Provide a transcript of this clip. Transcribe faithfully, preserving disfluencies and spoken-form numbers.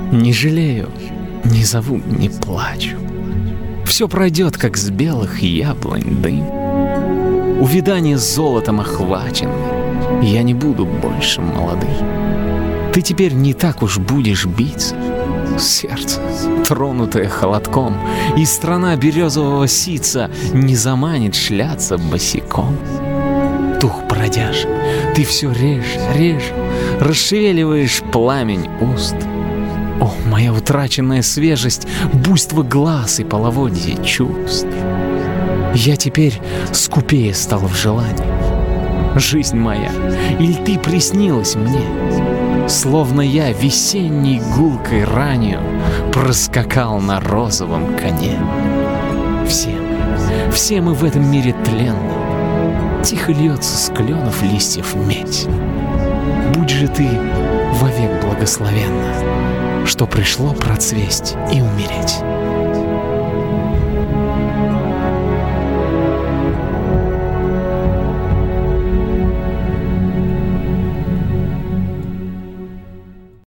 Не жалею, не зову, не плачу. Все пройдет, как с белых яблонь дым. Увядание золотом охвачен, я не буду больше молодым. Ты теперь не так уж будешь биться. Сердце, тронутое холодком, и страна березового сица не заманит шляться босиком. Дух бродяж, ты все реже, реже расшевеливаешь пламень уст. О, моя утраченная свежесть, буйство глаз и половодье чувств. Я теперь скупее стал в желании. Жизнь моя, иль ты приснилась мне? Словно я весенней гулкой ранью проскакал на розовом коне. Все, все мы в этом мире тленны. Тихо льется с кленов листьев медь. Будь же ты вовек благословенна, что пришло процвесть и умереть.